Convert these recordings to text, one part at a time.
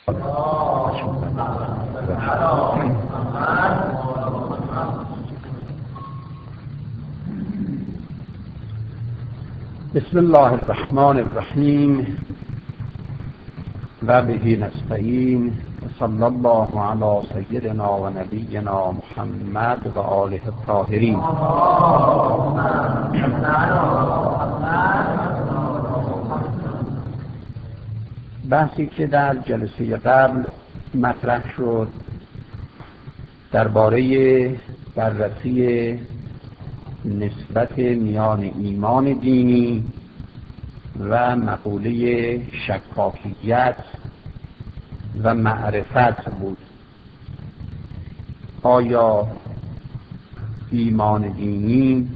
بسم الله الرحمن الرحیم و به نستعین صلی الله علی سیدنا و نبینا محمد و آله الطاهرین. بحثی که در جلسه قبل مطرح شد درباره بررسی نسبت میان ایمان دینی و مقوله شکاکیت و معرفت بود. آیا ایمان دینی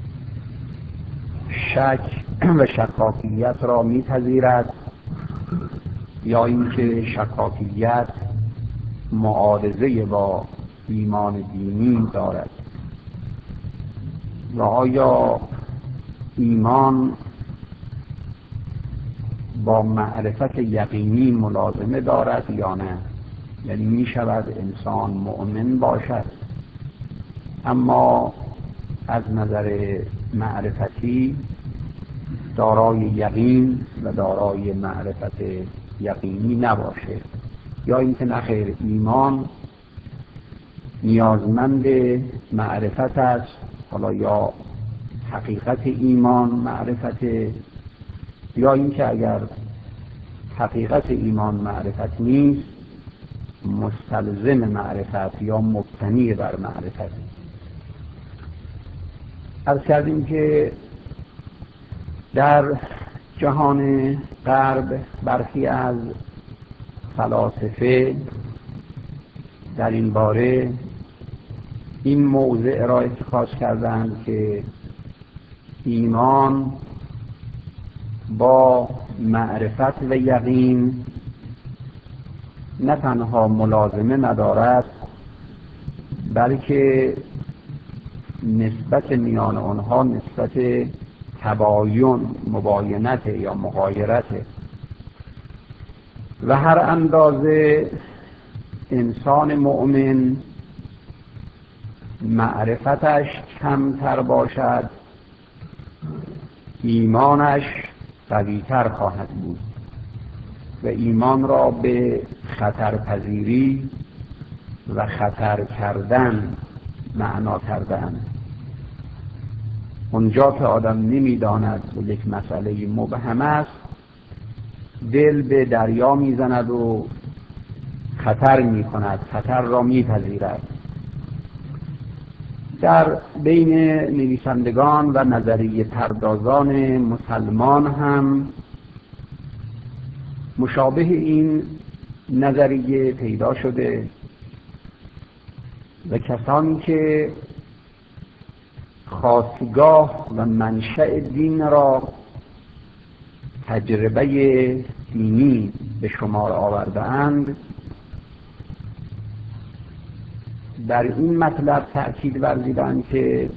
شک و شکاکیت را می‌پذیرد یا اینکه شکاکیت معارضه با ایمان دینی دارد؟ و آیا ایمان با معرفت یقینی ملازمه دارد یا نه؟ یعنی می شود انسان مؤمن باشد اما از نظر معرفتی دارای یقین و دارای معرفت یقینی نباشه، یا اینکه نخیر، ایمان نیازمند معرفت است، حالا یا حقیقت ایمان معرفت، یا اینکه اگر حقیقت ایمان معرفت نیست مستلزم معرفت یا مبتنی بر معرفت. عرض کردیم که در جهان غرب برخی از فلاسفه در این باره این موضع را اتخاذ کردند که ایمان با معرفت و یقین نه تنها ملازمه ندارد بلکه نسبت میان آنها نسبت تباین، مباینت یا مغایرت، و هر اندازه انسان مؤمن معرفتش کمتر باشد ایمانش قویتر خواهد بود و ایمان را به خطرپذیری و خطر کردن معنا کردن. اونجا که آدم نمیداند و یک مسئله مبهم است دل به دریا میزند و خطر میکند، خطر را میپذیرد. در بین نویسندگان و نظریه پردازان مسلمان هم مشابه این نظریه پیدا شده و کسانی که خاستگاه و منشأ دین را تجربه دینی به شمار آورده اند در این مطلب تأکید ورزیدند که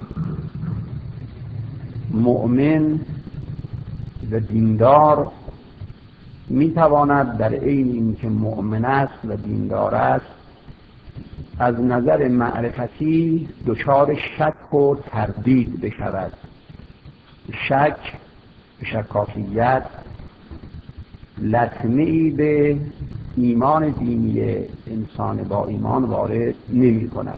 مؤمن و دیندار میتواند در عین اینکه مؤمن است و دیندار است از نظر معرفتی دچار شک و تردید بشود. شک، شکاکیت لطمه‌ای به ایمان دینی انسان با ایمان وارد نمی کند.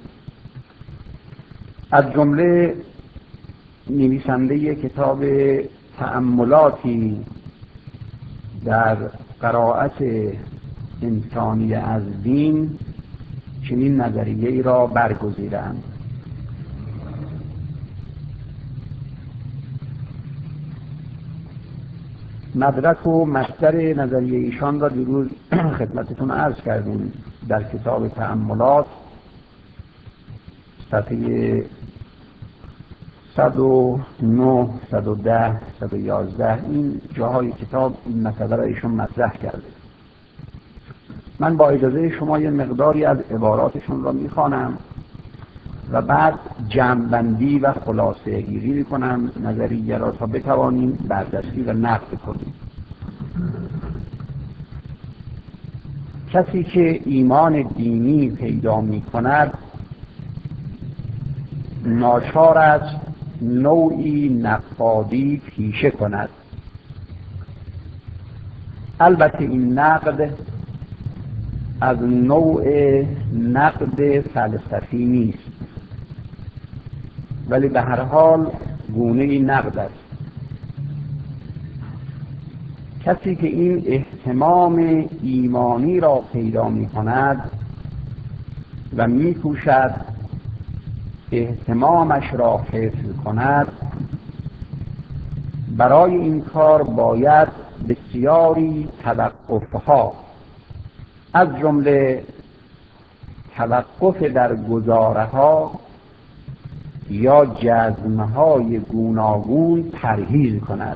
از جمله نویسنده کتاب تأملاتی در قرائت انسانی از دین چنین نظریه‌ای را برگزیدند. مدرک و مصدر نظریه ایشان را دیروز خدمتتون عرض کردیم در کتاب تأملات صفحه 109 110 111 این جاهای کتاب این مسئله را ایشون مطرح کرده. من با اجازه شما یه مقداری از عباراتشون را میخوانم و بعد جمع‌بندی و خلاصه گیری میکنم نظریه را تا بتوانیم بررسی و نقد کنیم. کسی که ایمان دینی پیدا می کند ناچار است نوعی نقادی پیشه کند. البته این نقد از نوع نقد فلسفی نیست، ولی به هر حال گونه نقد است. کسی که این اهتمام ایمانی را پیدا می کند و می کوشد اهتمامش را حفظ کند، برای این کار باید بسیاری توقفها، از جمله توقف در گزاره‌ها یا جزم‌های گوناگون پرهیز کند.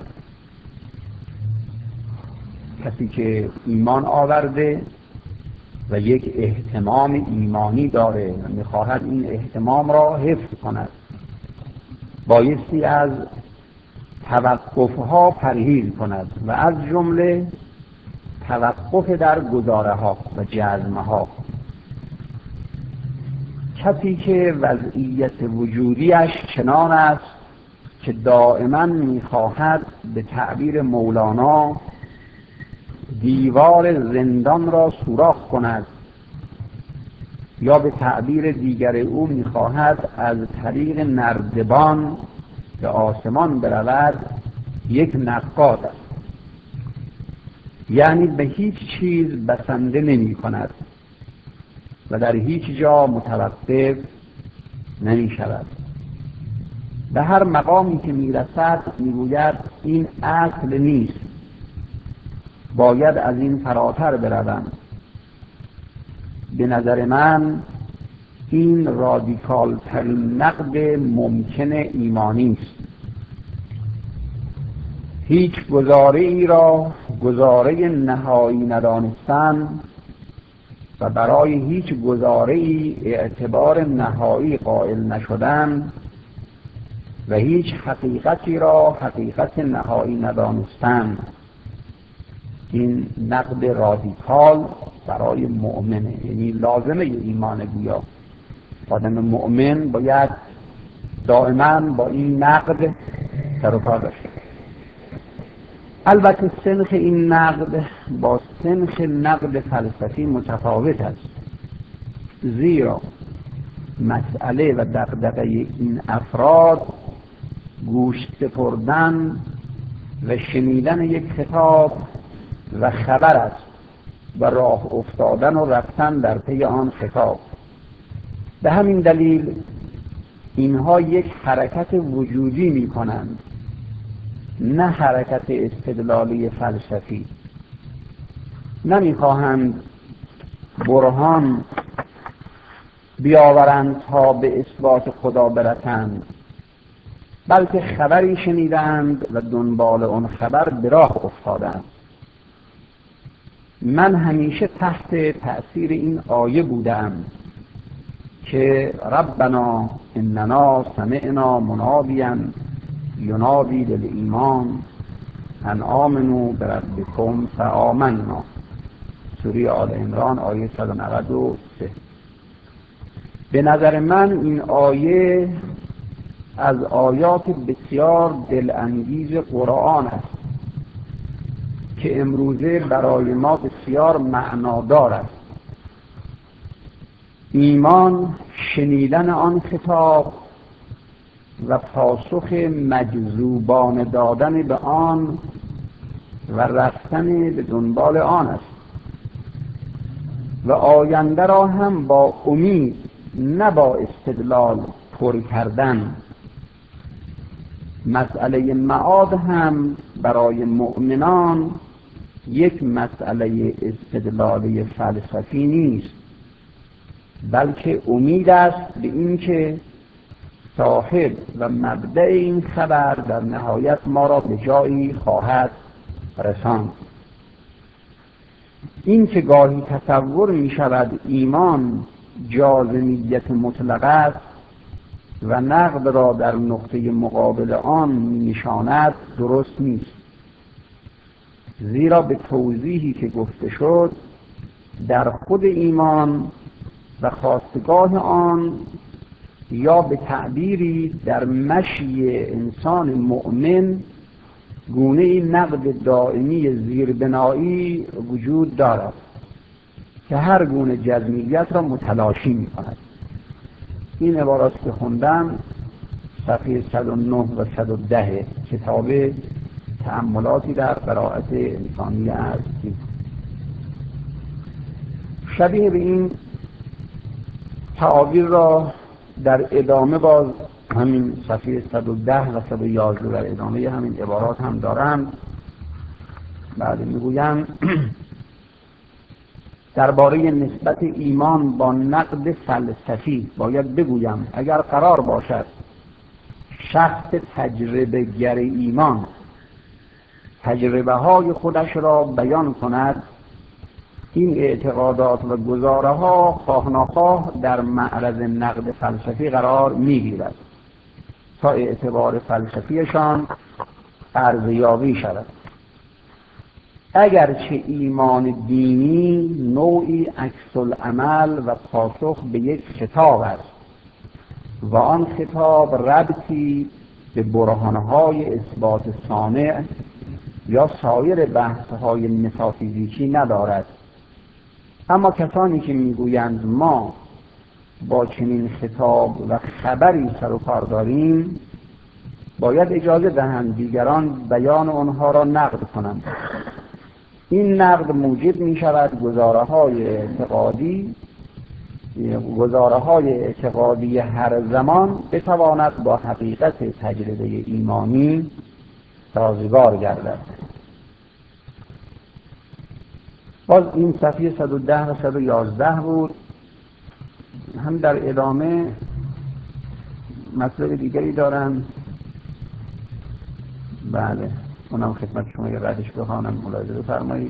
کسی که ایمان آورده و یک اهتمام ایمانی داره و می‌خواهد این اهتمام را حفظ کند، بایستی از توقف‌ها پرهیز کند و از جمله توقف در گزاره‌ها و جزم‌ها. کسی که وضعیت وجودیش چنان است که دائما می‌خواهد به تعبیر مولانا دیوار زندان را سوراخ کند، یا به تعبیر دیگر او می‌خواهد از طریق نردبان به آسمان برود، یک نقاد است. یعنی به هیچ چیز بسنده نمی کند و در هیچ جا متوقف نمی شود. به هر مقامی که می رسد می گوید این اصل نیست، باید از این فراتر بروم. به نظر من این رادیکال ترین نقد ممکن ایمانی است. هیچ گزاره ای را گزاره نهایی ندانستن و برای هیچ گزاره ای اعتبار نهایی قائل نشدن و هیچ حقیقتی را حقیقت نهایی ندانستن، این نقد رادیکال برای مؤمنه، یعنی لازمه ایمان گویا. آدم مؤمن باید دائما با این نقد سر و کار داشته. البته سنخ این نقد با سنخ نقد فلسفی متفاوت است، زیرا مسئله و دغدغه این افراد گوش سپردن و شنیدن یک کتاب و خبر است و راه افتادن و رفتن در پی آن کتاب. به همین دلیل اینها یک حرکت وجودی می کنند، نه حرکت استدلالی فلسفی. نمیخواهند برهان بیاورند تا به اثبات خدا برسند، بلکه خبری شنیدند و دنبال آن خبر به راه افتادند. من همیشه تحت تأثیر این آیه بودم که ربنا اننا سمعنا منادیا ینادی للایمان ان آمنوا بربکم فآمنا، سوره آل عمران آیه 193. به نظر من این آیه از آیات بسیار دلانگیز قرآن است که امروزه برای ما بسیار معنادار است. ایمان شنیدن آن کتاب و پاسخ مجذوبانه دادن به آن و رفتن به دنبال آن است و آینده را هم با امید نه با استدلال پر کردن. مسئله معاد هم برای مؤمنان یک مسئله استدلالی فلسفی نیست، بلکه امید است به این که صاحب و مبدأ این خبر در نهایت ما را به جایی خواهد رساند. این که گاهی تصور می شود ایمان جازمیت مطلق است و نقد را در نقطه مقابل آن می نشاند درست نیست، زیرا به توضیحی که گفته شد در خود ایمان و خاستگاه آن، یا به تعبیری در مشی انسان مؤمن گونه نقد دائمی زیربنایی وجود دارد که هر گونه جزمیت را متلاشی می کند. این عبارات که خوندم صفحه 109 و 110 کتاب تأملاتی در قرائت انسانی است. شبیه به این تعابیر را در ادامه باز همین صفحه 110 و 111 در ادامه همین عبارات هم دارند. بعد میگویم درباره نسبت ایمان با نقد فلسفی باید بگویم اگر قرار باشد شخص تجربه گر ایمان تجربه های خودش را بیان کند، این اعتقادات و گزاره ها خواه ناخواه در معرض نقد فلسفی قرار میگیرد تا اعتبار فلسفیشان ارزیابی شود. اگرچه ایمان دینی نوعی عکس العمل و پاسخ به یک خطاب است و آن خطاب ربطی به برهانهای اثبات صانع یا سایر بحثهای متافیزیکی ندارد، اما کسانی که میگویند ما با چنین خطاب و خبری سر و کار داریم باید اجازه دهند دیگران بیان آنها را نقد کنند. این نقد موجب می شود گزاره های اعتقادی هر زمان بتواند با حقیقت تجربه ایمانی سازگار گردد. باز این صفحه 110 و 111 بود. هم در ادامه مطلب دیگری دارم. بله اونم خدمت شما یه ردش بخوانم ملاحظه بفرمایید.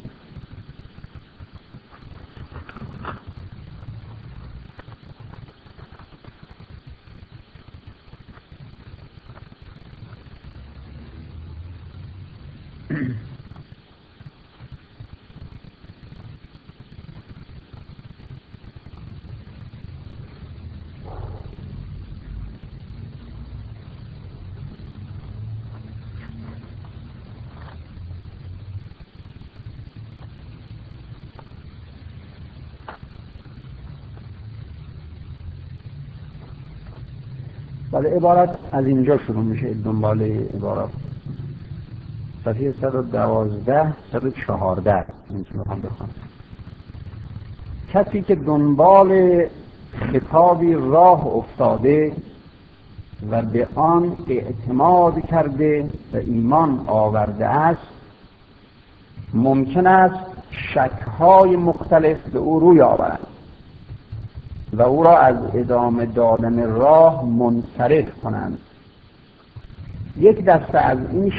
بله عبارت از اینجا شروع میشه دنبال عبارات صفحه 112 114 میتونم بخونم. کسی که دنبال خطابی راه افتاده و به آن اعتماد کرده و ایمان آورده است ممکن است شک‌های مختلف به او روی آورند و او را از ادامه دادن راه منصرف کنند. یک دسته از این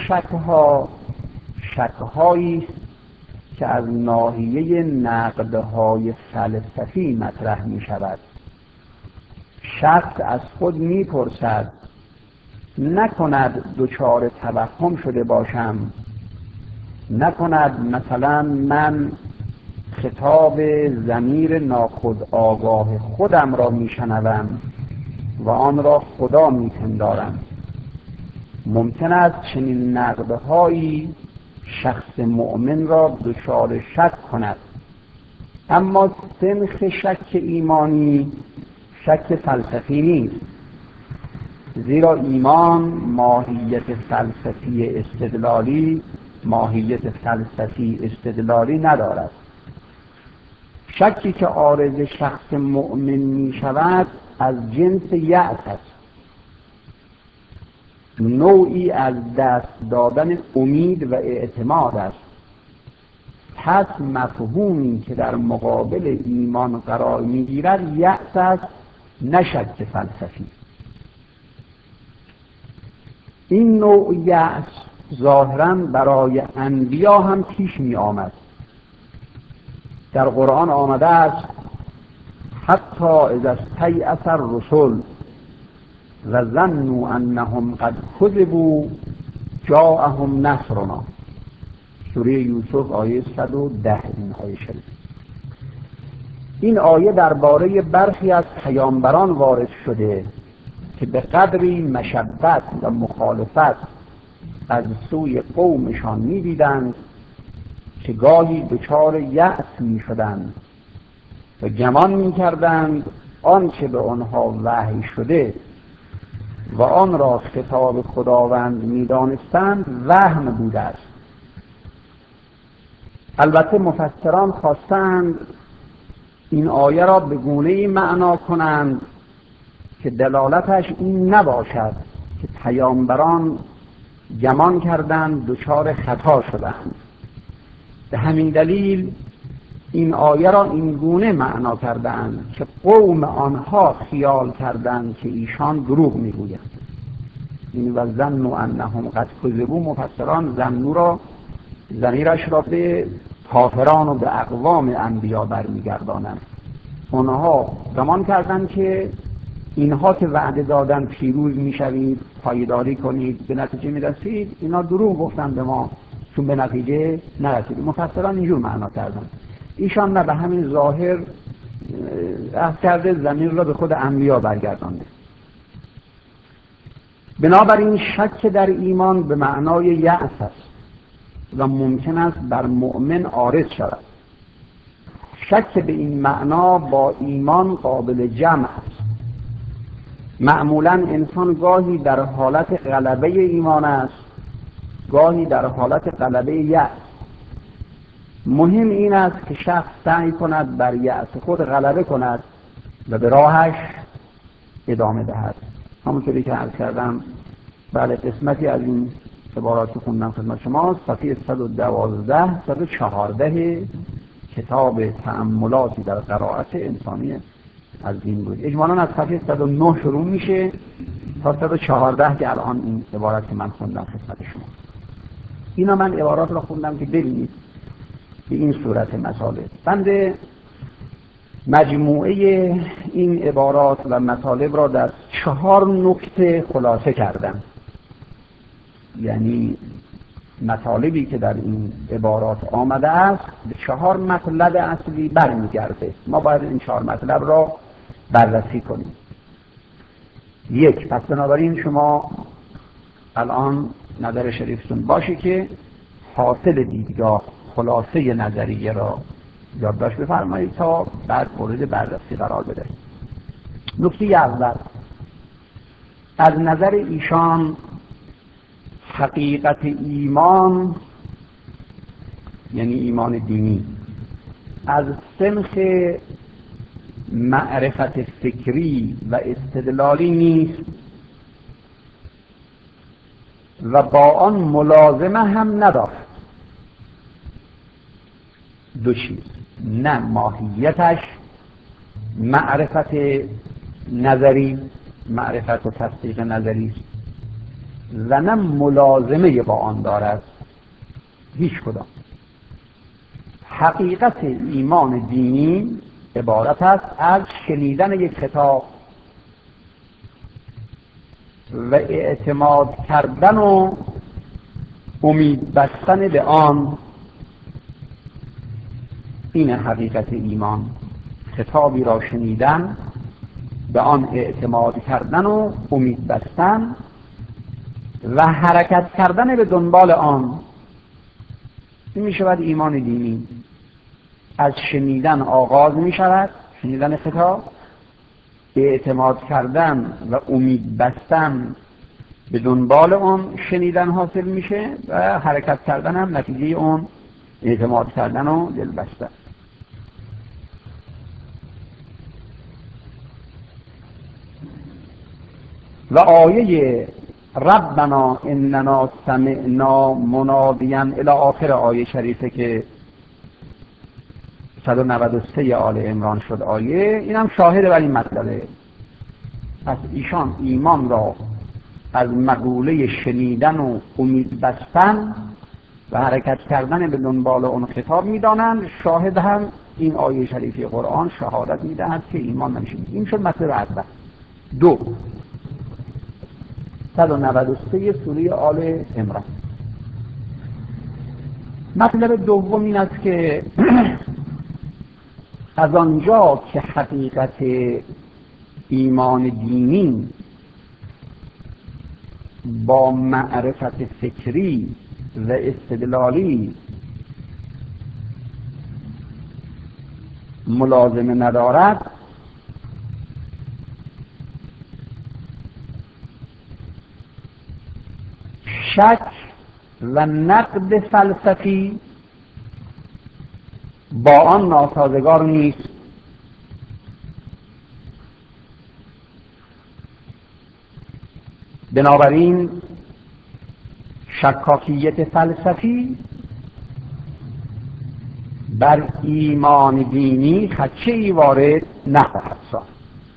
شک‌هایی است که از ناحیه نقدهای فلسفی مطرح می شود. شخص از خود می پرسد نکند دچار توهم شده باشم، نکند مثلا من خطاب ضمیر ناخودآگاه خودم را میشنوم و آن را خدا میپندارم. ممکن است چنین نقدهایی شخص مؤمن را دچار شک کند، اما سنخ شک ایمانی شک فلسفی نیست، زیرا ایمان ماهیت فلسفی استدلالی ندارد. شکی که عارض شخص مؤمن می شود از جنس یأس است، نوعی از دست دادن امید و اعتماد است. پس مفهومی که در مقابل ایمان قرار می گیرد یأس است، نه شک فلسفی. این نوع یأس ظاهراً برای انبیا هم پیش می آمد. در قرآن آمده است حتی اذا استیأس الرسل و ظنوا انهم قد کذبوا جاءهم نصرنا. سوره یوسف آیه 110 این آیه شریف. این آیه درباره برخی از پیامبران وارد شده که به قدری مشبت و مخالفت از سوی قومشان می‌دیدند که گاهی دچار یأس می‌شدند و گمان می‌کردند آنچه به آنها وحی شده و آن را کتاب خداوند می‌دانستند وهم بوده است. البته مفسران خواستند این آیه را به گونه‌ای معنا کنند که دلالتش این نباشد که پیامبران گمان کردند دچار خطا شدند. به همین دلیل این آیه را این گونه معنا کردند که قوم آنها خیال کردند که ایشان دروغ میگویند. این و ظنوا انهم قد کذبوا، مفسران ظنوا را ضمیرش را به کافران و به اقوام انبیا برمیگردانند. اونها گمان کردند که اینها که وعده دادن پیروز میشوید، پایداری کنید، به نتیجه میرسید، اینا دروغ گفتن به ما چون به نتیجه نرسید. مفسران اینجور معنا کردن. ایشان نه، به همین ظاهر عهد کرده ضمیر را به خود انبیا برگردانده. بنابراین شک در ایمان به معنای یأس است و ممکن است بر مؤمن عارض شود. شک به این معنا با ایمان قابل جمع است. معمولا انسان گاهی در حالت غلبه ایمان است، گاهی در حالت غلبه یأس. مهم این است که شخص سعی کند بر یأس خود غلبه کند و به راهش ادامه دهد. همونطوری که عرض کردم بعد قسمتی از این عبارات که خوندم خدمت شما، صفحه 112 114 کتاب تأملاتی در قرائت انسانی از دین بود. اجمالاً از صفحه 109 شروع میشه تا 114 که الان این عبارت که من خوندم خدمت شما. اینا من عبارات را خوندم که ببینید به این صورت مطالب. بنده مجموعه این عبارات و مطالب را در 4 نکته خلاصه کردم. یعنی مطالبی که در این عبارات آمده است به 4 مطلب اصلی برمیگرده. ما باید این 4 مطلب را بررسی کنیم. 1. پس بنابراین شما الان نظر شریفتون باشه که حاصل دیدگاه خلاصه نظریه را یادداشت بفرمایید تا بعد مورد بررسی قرار بدهید. نکته اول، از نظر ایشان حقیقت ایمان یعنی ایمان دینی از سنخ معرفت فکری و استدلالی نیست و با آن ملازمه هم ندارد. 2 چیز: نه ماهیتش معرفت نظری، معرفت و تصدیق نظری است و نه ملازمه با آن دارد. هیچ کدام. حقیقت ایمان دینی عبارت است از شنیدن یک کتاب و اعتماد کردن و امید بستن به آن. این حقیقت ایمان، کتابی را شنیدن، به آن اعتماد کردن و امید بستن و حرکت کردن به دنبال آن. این می شود ایمان دینی. از شنیدن آغاز می شود، شنیدن کتاب، اعتماد کردن و امید بستن به دنبال اون شنیدن حاصل میشه و حرکت کردن هم نتیجه اون اعتماد کردن و دل بستن. و آیه ربنا اننا سمعنا منادیا الی آخر آیه شریفه که 193 آل عمران شد آیه، اینم شاهد بر این مطلبه. پس ایشان ایمان را از مقوله شنیدن و امید بستن و حرکت کردن به دنبال اون خطاب میدانند. شاهد هم این آیه شریفی قرآن شهادت میدهد که ایمان نمیشه. این شد مطلب اول. 2 193 سوره آل عمران. مطلب دوم این است که از آنجا که حقیقت ایمان دینی با معرفت فکری و استدلالی ملازمه ندارد، شک و نقد فلسفی با آن ناسازگار نیست. بنابراین شکاکیت فلسفی بر ایمان دینی خدشه‌ای وارد نخواهد ساخت.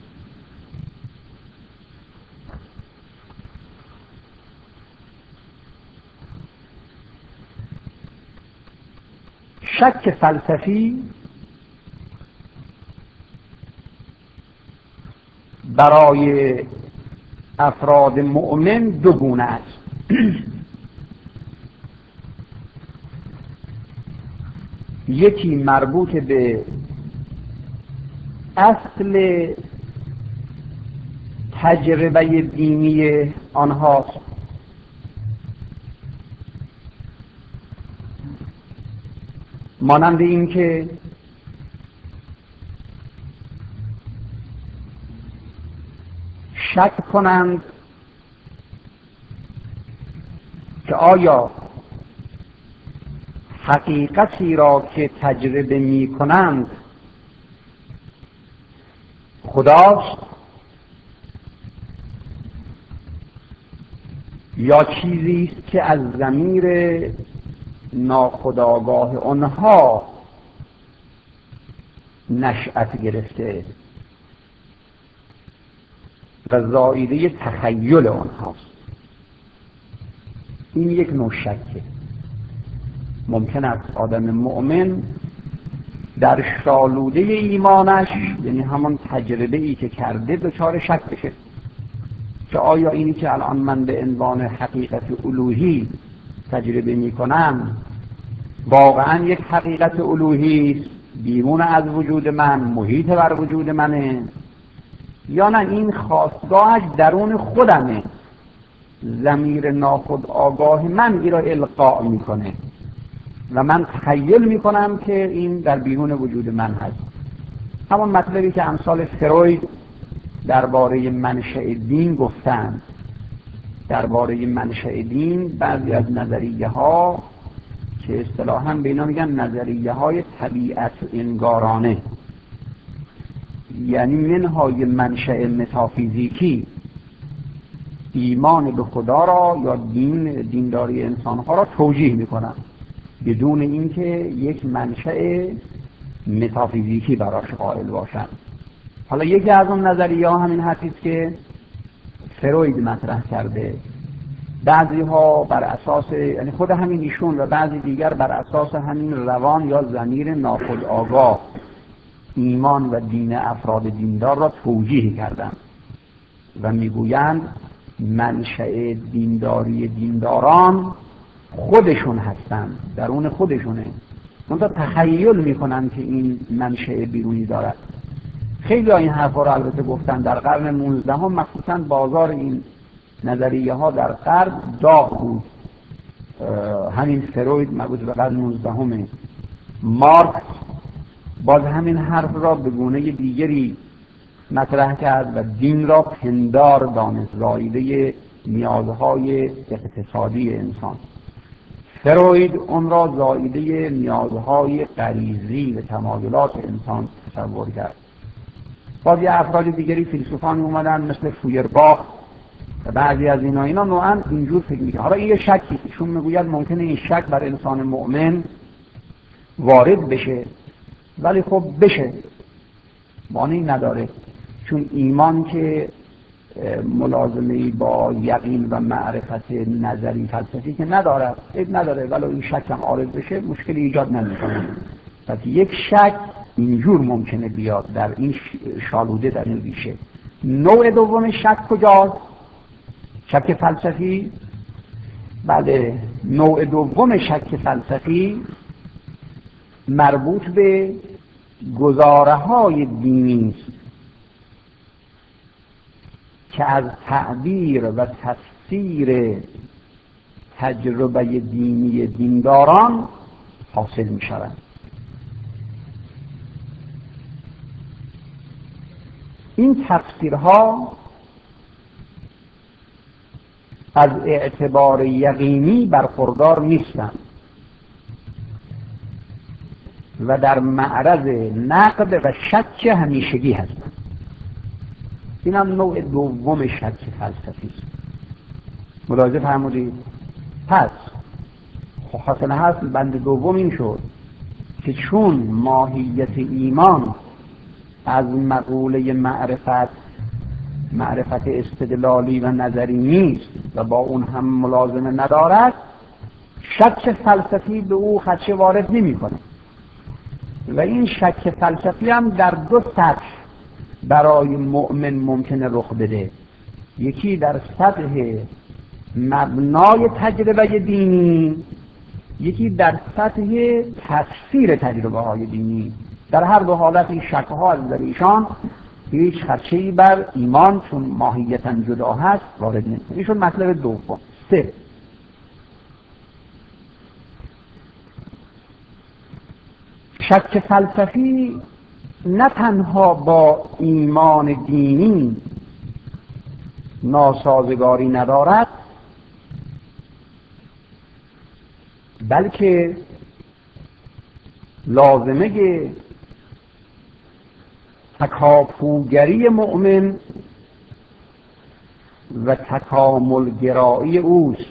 شک فلسفی برای افراد مؤمن دو گونه است. یکی مربوط به اصل تجربه دینی آنهاست، مانند این که شک کنند که آیا حقیقتی را که تجربه می کنند خداست یا چیزی است که از ضمیر ناخودآگاه آنها نشأت گرفته و زائیده تخیل آنهاست. این یک نوع شکه. ممکن است آدم مؤمن در شالوده ایمانش، یعنی همان تجربه ای که کرده، دچار شک بشه که آیا اینی که الان من به عنوان حقیقت الوهی تجربه می کنم واقعا یک حقیقت الوهی است بیرون از وجود من، محیط بر وجود منه، یا نه این خواستگاهش درون خودمه، ضمیر ناخودآگاه من این را القاء میکنه و من تخیل میکنم که این در بیرون وجود من هست. همون مطلبی که امثال فروید درباره منشأ دین گفتند. درباره منشأ دین بعضی از نظریه ها که اصطلاحاً به اینا میگن نظریه های طبیعت انگارانه، یعنی منهای منشأ متافیزیکی، ایمان به خدا را یا دینداری انسانها را توجیه میکنن بدون اینکه یک منشأ متافیزیکی براش قائل باشند. حالا یکی از اون نظریه ها همین هستید که فروید مطرح کرده. بعضی ها بر اساس، یعنی خود همین ایشون و بعضی دیگر بر اساس همین روان یا ضمیر ناخودآگاه ایمان و دین افراد دیندار را توجیه کردند و میگویند منشأ دینداری دینداران خودشون هستند، درون خودشونه، منتها تخیل میکنن که این منشأ بیرونی دارد. خیلی ها این حرفا رو البته گفتن. در قرن 19 هم مخصوصا بازار این نظریه ها در غرب داغ بود. همین فروید مربوط به قرن 19 همه. مارکس باز همین حرف را به گونه دیگری مطرح کرد و دین را پندار دانست، زائیده نیازهای اقتصادی انسان. فروید اون را زائیده نیازهای غریزی و تمایلات انسان تصور کرد. باز یه افراد دیگری فیلسوفانی اومدن مثل فویرباخ و بعضی از اینا نوعا اینجور فکر میکنن. حالا این یه شکی، ایشون میگوید ممکنه این شک بر انسان مؤمن وارد بشه، ولی خب بشه، مانعی نداره، چون ایمان که ملازمه‌ای با یقین و معرفت نظری فلسفی که نداره، ولی این شک هم عارض بشه مشکلی ایجاد نمیکنه. پس یک شک اینجور ممکنه بیاد در این شالوده، در این ریشه. نوع دوم شک کجاست؟ شک فلسفی. بله، نوع دوم شک فلسفی مربوط به گزاره های دینی است که از تعبیر و تفسیر تجربه دینی دینداران حاصل می شود. این تفسیرها از اعتبار یقینی برخوردار نیستند و در معرض نقد و شک همیشگی هستند. این هم نوع دوم شک فلسفی است. ملاحظه فرمودید؟ پس حاصل هست بند دوم این شد که چون ماهیت ایمان از مقوله معرفت استدلالی و نظری نیست و با اون هم ملازمه ندارد، شک فلسفی به او خدشه وارد نمی کنه. و این شک فلسفی هم در دو سطح برای مؤمن ممکنه رخ بده. یکی در سطح مبنای تجربه دینی، یکی در سطح تفسیر تجربه های دینی. در هر دو حالت این شک ها از نظر ایشان هیچ خدشه‌ای بر ایمان چون ماهیتاً جدا هست وارد نمی‌کنه. این شد مطلب دوم. 3. شک فلسفی نه تنها با ایمان دینی ناسازگاری ندارد، بلکه لازمه تکاپوگری مؤمن و تکاملگرایی اوست.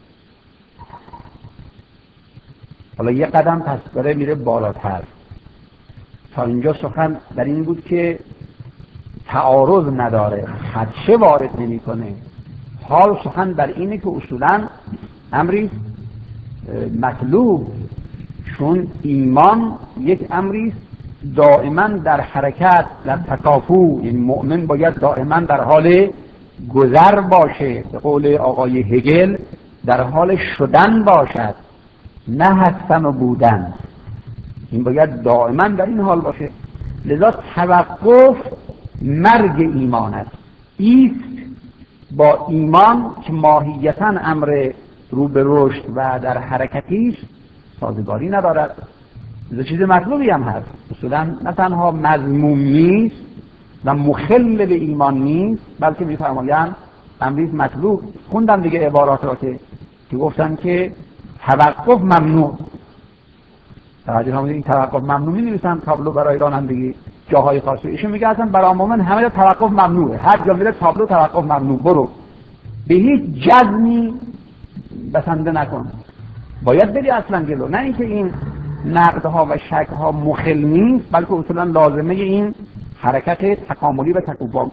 حالا یه قدم پس داره میره بالاتر. تا اینجا سخن در این بود که تعارض نداره، خدشه وارد نمیکنه. حال سخن بر اینه که اصولاً امری مطلوب، چون ایمان یک امری دائما در حرکت، در تکاپو، یعنی مؤمن باید دائما در حال گذر باشه، به قول آقای هگل در حال شدن باشد، نه هستن و بودن. این باید دائما در این حال باشه. لذا توقف مرگ ایمان است. ایست با ایمان که ماهیتاً امر رو به رشد و در حرکتی است سازگاری ندارد. لذا چیز مطلوبی هم هست. اصولاً نه تنها مذموم نیست و مخل به ایمان نیست، بلکه می‌فرمایند امری مطلوب. خوندم دیگه عبارات را که گفتن که توقف ممنوع. توجه هم این توقف ممنوع می‌نویسن تابلو برای رانندگی جاهای خاصی. ایشون میگه اصلا برای مومن همه جا توقف ممنوعه. هر جا میره تابلو توقف ممنوع، برو به هیچ جزمی بسنده نکن، باید بری اصلا جلو. نه اینکه این نقدها و شکها مخل نیست، بلکه اصولا لازمه این حرکت تکاملی و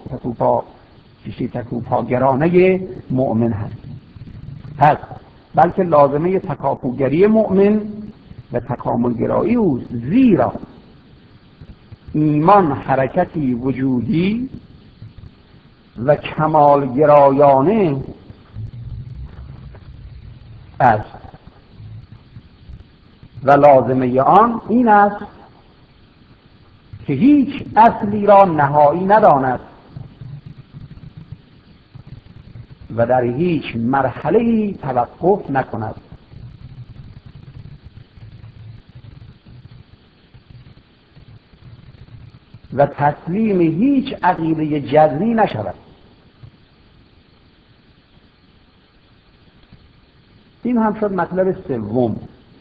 تکوپاگرانه مؤمن هست. پس بلکه لازمه تکاپوگری مؤمن و تکاملگرایی اوست، زیرا ایمان حرکتی وجودی و کمالگرایانه است و لازمه آن این است که هیچ اصلی را نهایی نداند و در هیچ مرحله‌ای توقف نکند. و تسلیم هیچ عقیده جزمی نشود. این هم شد مطلب سوم.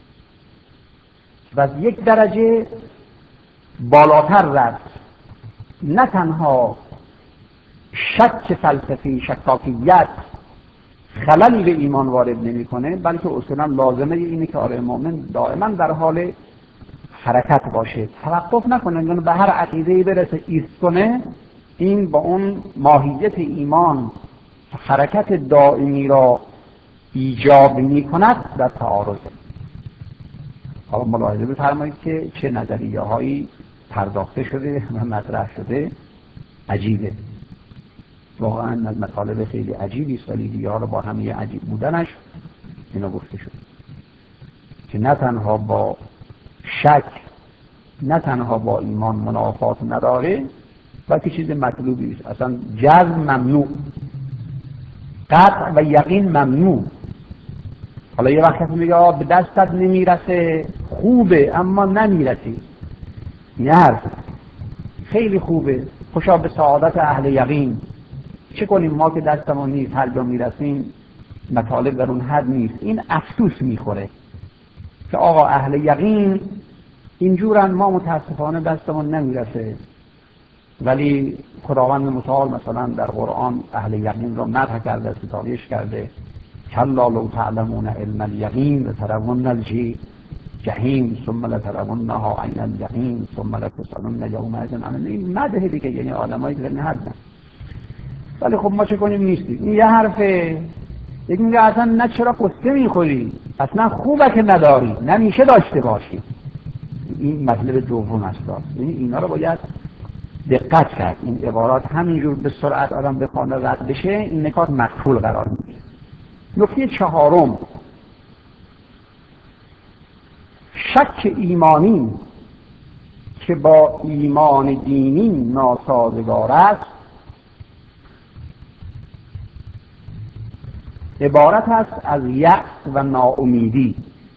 و از یک درجه بالاتر رفت. نه تنها شک فلسفی، شکاکیت خللی به ایمان وارد نمی‌کنه، بلکه اصولا لازمه اینه که آره مؤمن دائما در حال حرکت باشه، توقف نکنه، یعنی به هر عقیده‌ای برسه ایست کنه. این با اون ماهیت ایمان حرکت دائمی را ایجاب می‌کند در تعارض. حالا ملاحظه بفرمایید که چه نظریه‌هایی پرداخته شده و مطرح شده. عجیبه، واقعا از مطالب خیلی عجیبی است، ولی دیگه حالا با همه عجیب بودنش اینا گفته شد که نه تنها با شک نه تنها با ایمان منافات نداره بلکه چیز مطلوبی است. اصلا جزم ممنوع، قطع و یقین ممنوع. حالا یه وقت کسی میگه به دستت نمیرسه، خوبه اما نمیرسی، نه حرف خیلی خوبه، خوشا به سعادت اهل یقین. چه کنیم ما که دستمون نیست، هر جا میرسیم مطالب در اون حد نیست. این افسوس میخوره که آقا اهل یقین اینجورن، ما متاسفانه دستمون نمیرسه. ولی خداوند متعال مثلا در قرآن اهل یقین رو مدح کرده، ستایش کرده. کلا لو تعلمون علم الیقین لترون الجحیم ثم لترونها عین الیقین ثم لتسألن یومئذ عن. این مدح دیگه، یعنی آدمایی که در این حدن. ولی خب ما چه کنیم؟ نیستیم. این یه حرفه. یکی میگه اصلا نه چرا قصه میخوری، اصلا خوبه که نداری، نمیشه داشته باشی. این مطلب دوم است. یعنی اینا رو باید دقت کرد. این عبارات همینجور به سرعت آدم بخونه رد بشه، این نکات مقفول قرار میگیره. نکته چهارم، شک ایمانی که با ایمان دینی ناسازگار است عبارت است از یأس و ناامیدی.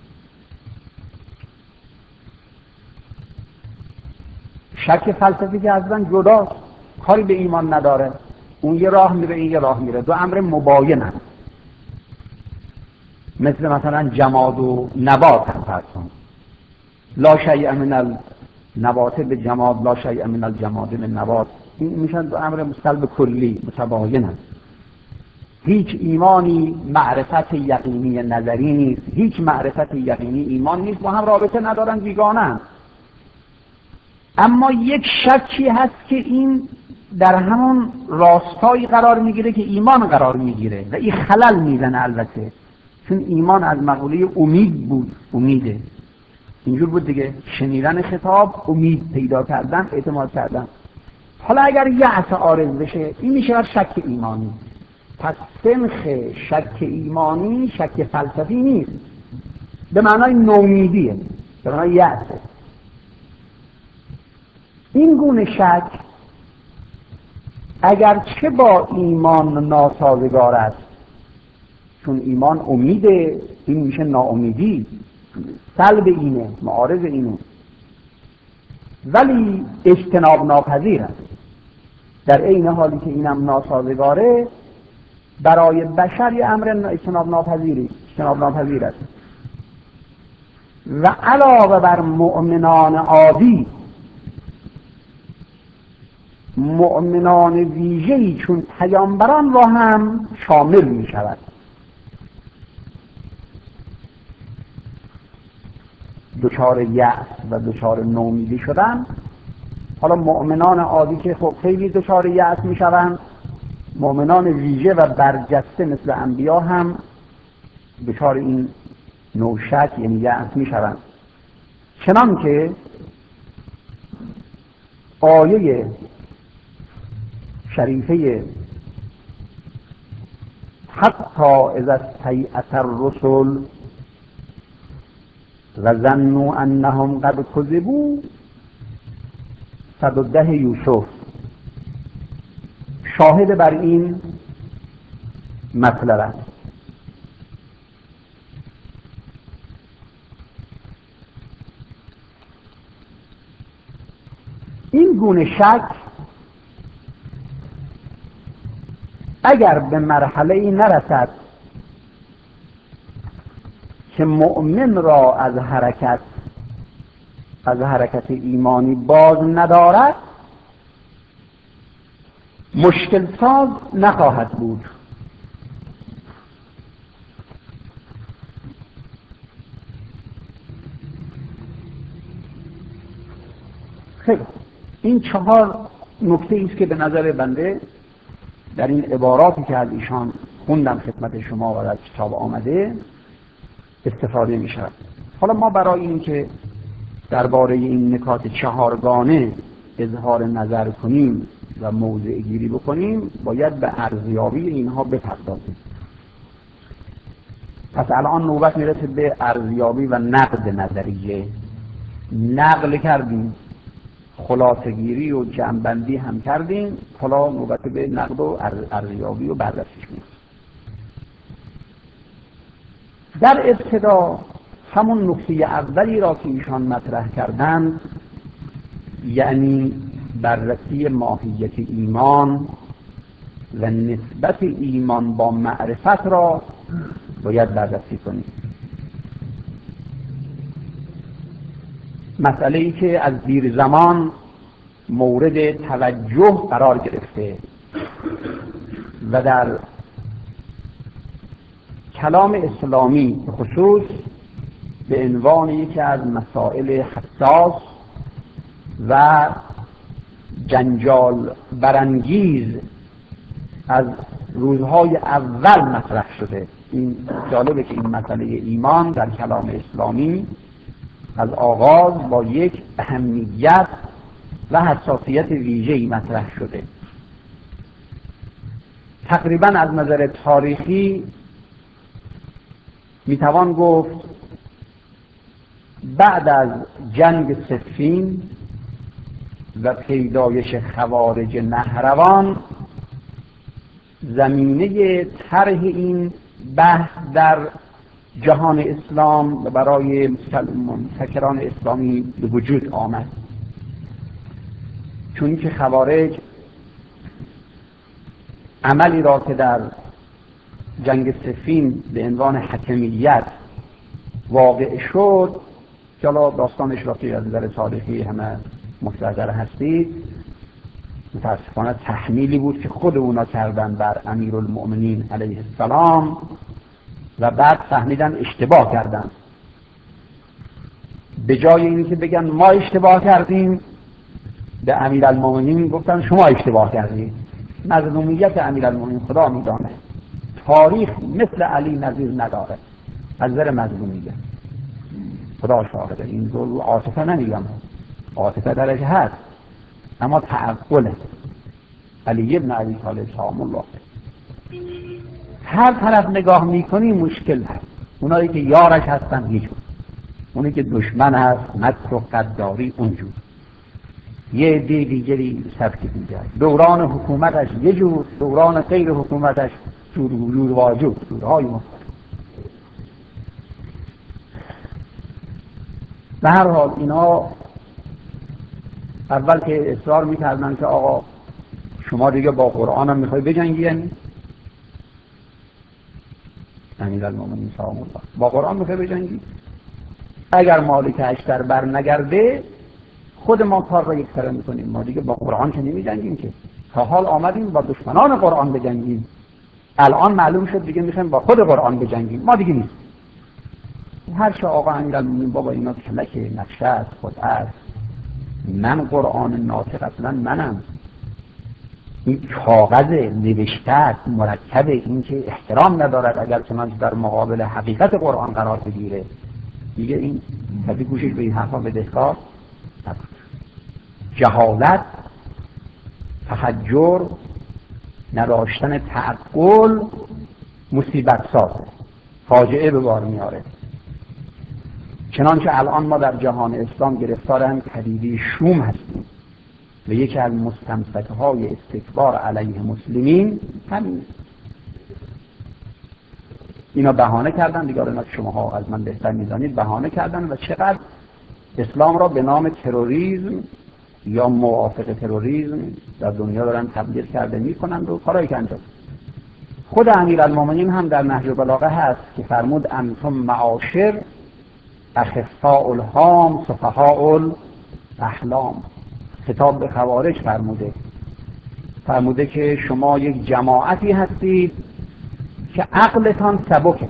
شک فلسفی که اصلا جداست، کاری به ایمان نداره. اون یه راه میره، این یه راه میره، دو امر مباین هست. مثلا جماد و نبات هستن. لا شیء من النبات به جماد، لا شیء من الجماد به نبات. این میشن دو امر مستلب کلی متباین هست. هیچ ایمانی معرفت یقینی نظری نیست، هیچ معرفت یقینی ایمان نیست، با هم رابطه ندارن، بیگانه. اما یک شکی هست که این در همون راستایی قرار میگیره که ایمان قرار میگیره و این خلل میزنه. البته چون ایمان از مقوله امید بود، امیده اینجور بود دیگه، شنیدن خطاب، امید پیدا کردن، اعتماد کردن. حالا اگر یأس عارض بشه، این میشه شک ایمانی. پس سنخ شک ایمانی شک فلسفی نیست، به معنای نومیدیه، به معنای یأسه. این گونه شک اگرچه با ایمان ناسازگار است، چون ایمان امیده، این میشه ناامیدی، سلب اینه، معارض اینه، ولی اجتناب ناپذیر است. در عین حالی که اینم ناسازگاره، برای بشر یه امر اجتناب ناپذیر است. و علاوه بر مؤمنان عادی، مؤمنان ویژه‌ای چون پیامبران را هم شامل می شود. دچار یأس و دچار نومیدی شدن. حالا مؤمنان عادی که خب خیلی دچار یأس می شوند، مؤمنان ویژه و برجسته مثل انبیا هم دچار این نوع شک یعنی یأس می شوند. چنان که آیه شریفه حتی اذا استیأس الرسل و ظنوا انهم قد کذبوا 110 یوسف شاهد بر این مطلب است. این گونه شک اگر به مرحله ای نرسد که مؤمن را از حرکت ایمانی باز ندارد، مشکل ساز نخواهد بود. خیلی این 4 نکته است که به نظر بنده در این عباراتی که از ایشان خوندم خدمت شما و در کتاب آمده استفاده می شود. حالا ما برای این که درباره این نکات 4گانه اظهار نظر کنیم و موضع گیری بکنیم، باید به ارزیابی اینها بپردازیم. پس الان نوبت میرسه به ارزیابی و نقد نظریه. نقل کردیم، خلاصه‌گیری و جمع‌بندی هم کردیم، حالا نوبت به نقد و ارزیابی و بررسیش می‌رسیم. در ابتدا همون نکته اولی را که ایشان مطرح کردند، یعنی بررسی ماهیت ایمان و نسبت ایمان با معرفت را باید بررسی کنیم. مسئله ای که از دیر زمان مورد توجه قرار گرفته و در کلام اسلامی به خصوص به عنوان یکی از مسائل حساس و جنجال برانگیز از روزهای اول مطرح شده. این جالبه که این مسئله ایمان در کلام اسلامی از آغاز با یک اهمیت و حساسیت ویژه‌ای مطرح شده. تقریبا از نظر تاریخی میتوان گفت بعد از جنگ صفین و پیدایش خوارج نهروان زمینه طرح این بحث در جهان اسلام و برای منتکران اسلامی به وجود آمد، چون که خوارج عملی را که در جنگ صفین به عنوان حکمیت واقع شد، که حالا داستانش را که از نظر تاریخی همه مستحضر هستید، متاسفانه تحمیلی بود که خود اونا کردن بر امیرالمؤمنین علیه السلام و بعد فهمیدن اشتباه کردن. به جای اینکه بگن ما اشتباه کردیم، به امیرالمؤمنین گفتن شما اشتباه کردید. مظلومیت امیرالمؤمنین خدا میدانه، تاریخ مثل علی نظیر نداره از نظر مظلومیت. خدا شاهده، این دو عاطفه نمیگم، عاطفه درجه هست، اما تعقله. علی ابن ابی طالب سلام الله هر طرف نگاه میکنی مشکل هست. اونایی که یارش هستن یه جور، اونی که دشمن هست مکر و غداری اونجور، یه عده دیگری سبک دیگر. دوران حکومتش یه جور، دوران غیر حکومتش جور واجور، جورهای مختلف. به هر حال اینا اول که اصرار میکردن که آقا شما دیگه با قرآن هم میخوای بجنگی، یعنی امیرالمؤمنین سلام الله با قرآن میخوای بجنگی، اگر مالک اشتر بر نگرده خود ما کار را یک طرف میکنیم، ما دیگه با قرآن که نمیجنگیم که، تا حال آمدیم با دشمنان قرآن بجنگیم، الان معلوم شد دیگه میخوایم با خود قرآن بجنگیم، ما دیگه نیست. هر چه آقا امیرالمؤمنین بابا اینا کلک نقشه است، خود است، من قرآن ناطق اصلا منم، این کاغذ نوشته مرکب، این که احترام ندارد اگر چنانچه در مقابل حقیقت قرآن قرار بگیره، دیگه این کسی گوشش به این حرفا بدهکار نبود. جهالت، تحجر، نداشتن تعقل مصیبت ساز، فاجعه به بار میاره. چنانچه الان ما در جهان اسلام گرفتار هم پدیده شوم هستیم و یکی از مستمسک‌های استکبار علیه مسلمین همین. اینا بهانه کردن دیگه، اینا که شماها از من بهتر می‌دانید، بهانه کردن و چقدر اسلام را به نام تروریسم یا موافق تروریسم در دنیا دارن تبلیغ کرده میکنند و کارایی که انجام. خود امیرالمؤمنین هم در نهج البلاغه هست که فرمود انتم معاشر اخفاء الهام سفهاء الاحلام. خطاب به خوارج فرموده که شما یک جماعتی هستید که عقلتان سبکه،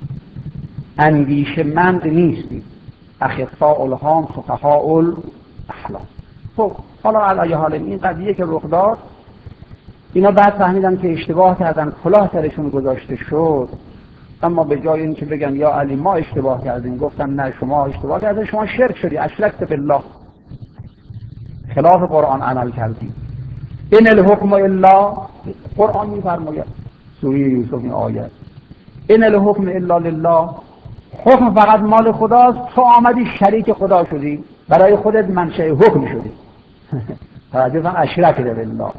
اندیشمند نیستید. اخفاء الهام سفهاء الاحلام. خب حالا علی حال این قضیه که رخ داد، اینا بعد فهمیدن که اشتباه کردن، کلاه سرشون گذاشته شد، اما به جای اینکه بگن یا علی ما اشتباه کردیم، گفتن نه شما اشتباه کردید، شما شرک شدی، اشرکت بالله، خلاف قرآن عمل کردی. ان الحکم الا، قرآن میفرماید سوره یوسف این آیه، ان الحکم الا لله، حکم فقط مال خداست، تو آمدی شریک خدا شدی. برای خودت منشأ حکم شدی. توجه کن، اشرک بالله.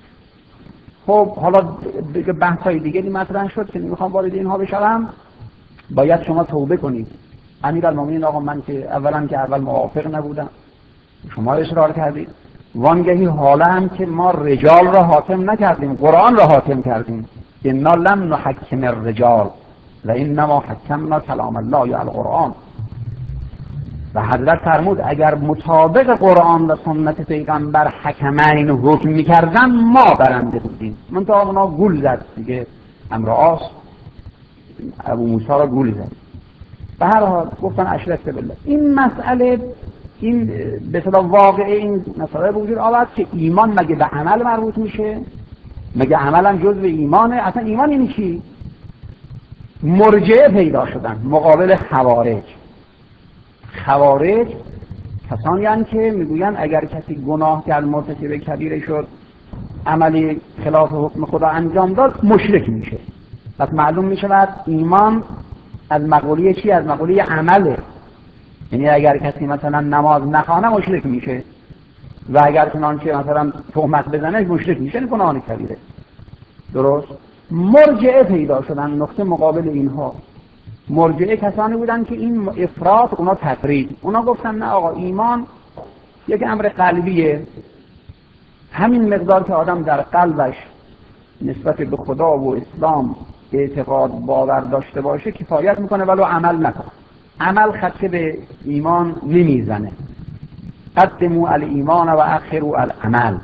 خب حالا بحث‌های دیگری مطرح شد که نمیخوام وارد اینها بشم. باید شما توبه کنید. امیرالمومنین آقا من که اول موافق نبودم، شما اصرار کردید. وانگهی حالا هم که ما رجال را حاکم نکردیم، قرآن را حاکم کردیم. انا لم نحکم الرجال و انما حکمنا کلام الله یا القرآن. و حضرت فرمود اگر مطابق قرآن و سنت پیغمبر حکمین حکم میکردن ما برنده بودیم. منتها اونا گول زد دیگه، امرآس ابو موسی را گول زد. به هر حال گفتن اشرک بالله. این مسئله، این به اصطلاح واقعه این مسئله وجود آورد که ایمان مگه به عمل مربوط میشه؟ مگه عمل هم جزء ایمانه؟ اصلا ایمان یعنی چی؟ مرجعه پیدا شدن مقابل خوارج. خوارج کسانی هستند که میگویند اگر کسی گناه کرد، مرتکب کبیره شد، عملی خلاف حکم خدا انجام داد، مشرک میشه. پس معلوم میشود ایمان از مقوله چی؟ از مقوله عمله. یعنی اگر کسی مثلا نماز نخوانه مشرک میشه و اگر چنانچه مثلا تهمت بزنه مشرک میشه، گناه کبیره. درست؟ مرجعه پیدا شدن نقطه مقابل اینها. مرجعه کسانی بودن که این افراط، اونا تفرید. اونا گفتن نه آقا، ایمان یک امر قلبیه، همین مقدار که آدم در قلبش نسبت به خدا و اسلام اعتقاد باور داشته باشه کفایت میکنه، ولو عمل نکنه. عمل خطه به ایمان نمیزنه. قدموا الایمان و اخروا العمل.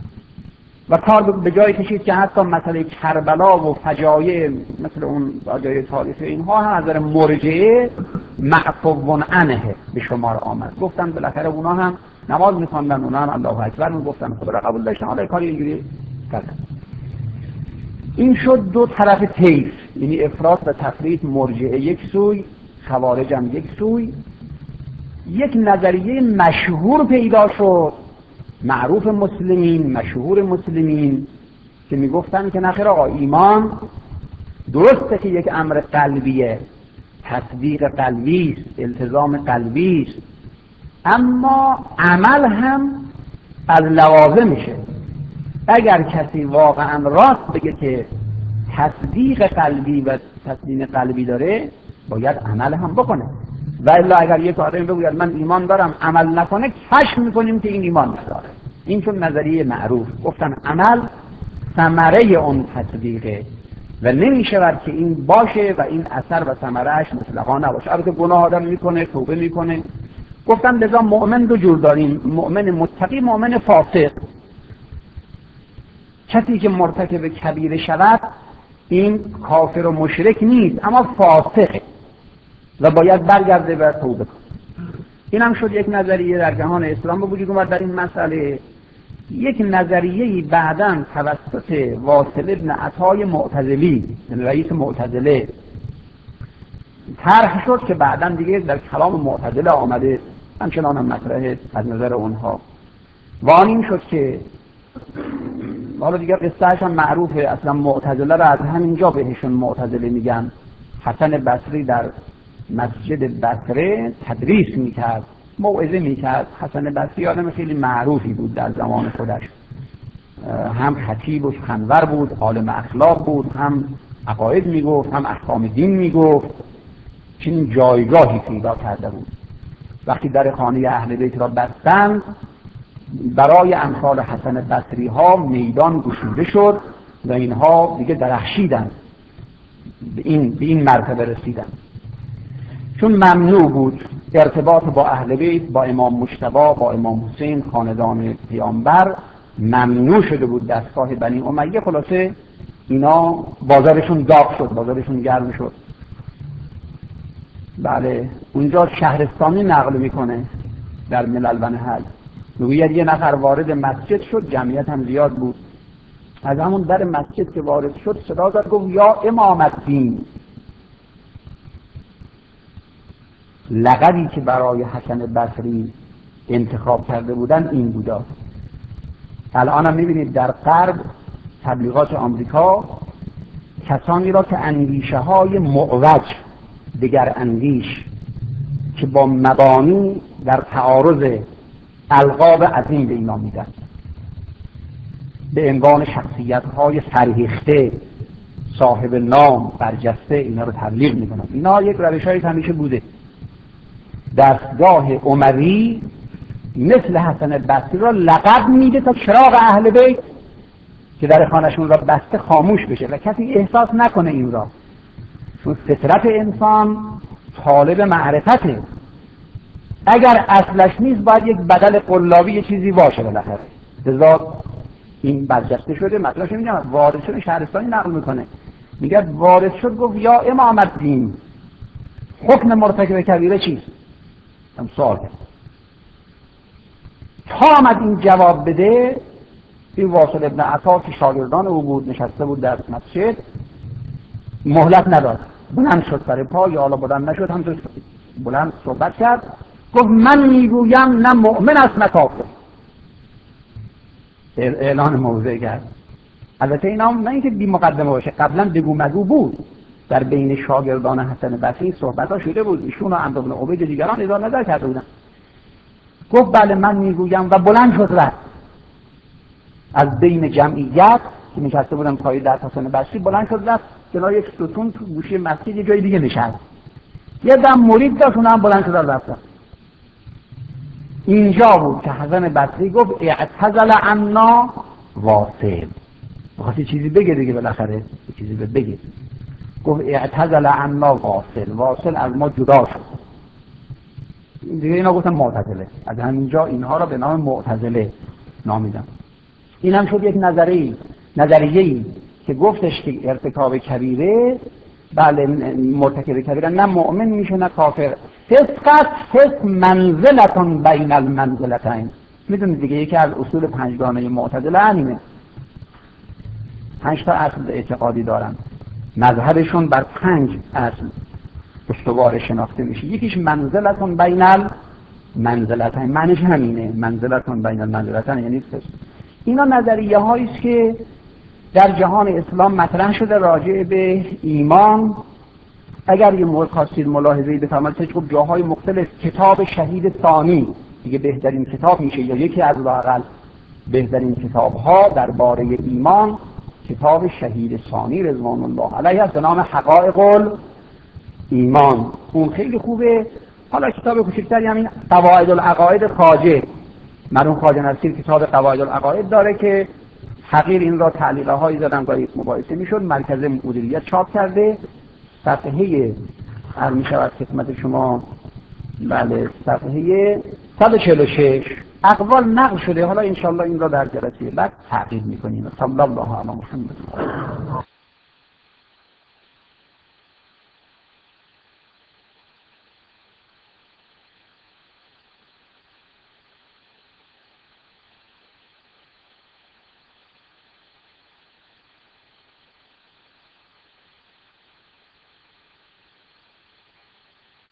و کار به جایی کشید که حتی مسئله کربلا و فجایع مثل اون فجایع تاریخی اینها هم از نظر مرجعه معفو عنه به شمار آمد. گفتن بالاخره اونا هم نماز می‌خواندن، اونا هم الله اکبر میگفتن، خدا را قبول داشتن، حالا کاری اینجوری کردن. این شد دو طرف طیف، یعنی افراط و تفریط. مرجعه یک سوی، خوارج هم یک سوی. یک نظریه مشهور پیدا شد، معروف مسلمین، مشهور مسلمین، که میگفتن که نخیر آقا، ایمان درسته که یک امر قلبیه، تصدیق قلبی است، التزام قلبی است، اما عمل هم از لوازم میشه. اگر کسی واقعا راست بگه که تصدیق قلبی و تسلیم قلبی داره، باید عمل هم بکنه. و الا اگر یک آدمی بگوید من ایمان دارم، عمل نکنه، کشف میکنیم که این ایمان نداره. این چون نظریه معروف. گفتن عمل ثمره اون تصدیقه و نمیشود که این باشه و این اثر و ثمرهش مطلقا نباشه. البته گناه آدم میکنه، توبه میکنه. گفتن لذا مؤمن دو جور داریم، مؤمن متقی، مؤمن فاسق. کسی که مرتکب کبیره شود این کافر و مشرک نیست، اما فاسقه و باید برگرده و توبه کنه. این هم شد یک نظریه در جهان اسلام به وجود اومد در این مسئله. یک نظریه‌ای بعداً توسط واصل ابن عطای معتزلی، رئیس معتزله، طرح شد که بعداً دیگه در کلام معتزله آمده، همچنان هم مطرحه از نظر اونها. و آن این شد که حالا دیگه قصه‌اش هم معروفه، اصلا معتزله را از همینجا بهشون معتزله میگن. حسن بصری در مسجد بصره تدریس میکرد، موعظه میکرد. حسن بصری آدم خیلی معروفی بود در زمان خودش، هم خطیب و سخنور بود، عالم اخلاق بود، هم عقاید میگفت، هم احکام دین میگفت. چنین جایگاهی پیدا کرده بود. وقتی در خانه اهل بیت را بستند، برای امثال حسن بصری ها میدان گشوده شد و اینها دیگه درخشیدند، به این مرتبه رسیدند. چون ممنوع بود ارتباط با اهل بیت، با امام مجتبی، با امام حسین، خاندان پیامبر، ممنوع شده بود دستگاه بنی امیه. خلاصه اینا بازارشون داغ شد، بازارشون گرم شد. بله، اونجا شهرستانی نقل میکنه در ملل و نهج، میگوید یه نفر وارد مسجد شد، جمعیت هم زیاد بود. از همون در مسجد که وارد شد صدا داد، گفت یا امام الدین. لقبی که برای حسن بصری انتخاب کرده بودن این بودا. الان هم میبینید در غرب تبلیغات آمریکا کسانی را که اندیشه های معوج، دگر اندیش، که با مبانی در تعارض القاب عظیم به اینا میدن به عنوان شخصیت‌های فرهیخته، صاحب نام، برجسته، اینا رو تبلیغ میکنن. اینا یک روش‌هایی همیشه بوده. دستگاه عموی مثل حسن بصری را لقب میده تا چراغ اهل بیت که در خانه‌شون را بسته خاموش بشه و کسی احساس نکنه این را، چون فطرت انسان طالب معرفته. اگر اصلش نیست باید یک بدل قلابی یه چیزی باشه بالاخره. لذا این برجسته شده. مطلبش میگم وارد شد شهرستانی نقل میکنه، میگه وارد شد گفت یا امام الدین حکم مرتکب کبیره چیست؟ هم سوال کرد. تا آمد این جواب بده، این واصل ابن عطا که شاگردان او بود نشسته بود در مسجد، مهلت نداد، بلند شد سر پا، یا حالا بلند نشد، همونطور بلند صحبت کرد، گفت من میگویم نه مؤمن است نه کافر. اعلان موضع کرد. البته اینا نه اینکه بی مقدمه باشه، قبلا بگو مگو بود در بین شاگردان حسن بصری، صحبت ها شده بود، ایشون و عمرو بن عبید و دیگران اظهار نظر کرده بودن. گفت بله من میگویم و بلند شد رفت. از بین جمعیت که نشسته بودن پای دست حسن بصری بلند شد رفت کنار یک ستون تو گوشه مسجد یه جای دیگه نشست. یه دم مرید داشت، اونها هم بلند شدن رفتن. اینجا بود که حسن بصری گفت اعتزل عنا واصل. می‌خواستی چیزی بگه دیگه بالاخره، چیزی بگه. گفت اعتزل عنا واصل، واصل از ما جدا شد. دیگه اینا گفتن معتزله. از همینجا اینها را به نام معتزله نامیدن. این هم شد یک نظریه‌ای که گفتش که ارتکاب کبیره، بله مرتکب کبیره نه مؤمن میشه نه کافر. فسق منزلتون بین المنزلتین. میدونید دیگه یکی از اصول پنجگانه معتزله همینه. 5 تا اصل اعتقادی دارن، مذهبشون بر 5 اصل استوار شناخته میشه. یکیش منزلتون بین المنزلتین، معنیش همینه، منزلتون بین المنزلتین یعنی فسق. اینا نظریه هایی است که در جهان اسلام مطرح شده راجع به ایمان. اگر یه مورد خواستید ملاحظه‌ای بفرمایید، خب جاهای مختلف کتاب شهید ثانی دیگه بهترین کتاب میشه، یا یکی از لااقل بهترین کتاب‌ها درباره ایمان کتاب شهید ثانی رضوان الله علیه است به نام حقایق ایمان. اون خیلی خوبه. حالا کتاب کوچکتری همین قواعد العقاید خواجه، مرحوم خواجه نصیر کتاب قواعد العقاید داره که حقیر این را تعلیقه هایی زدن با یک مباحثه میشد. مرکز مدیریت چاپ کرده. صفحه هر می شود خدمت شما، بله صفحه 146 اقوال نقل شده. حالا انشاءالله این را در جلسه بعد تعقیب میکنیم. صلی الله علی محمد.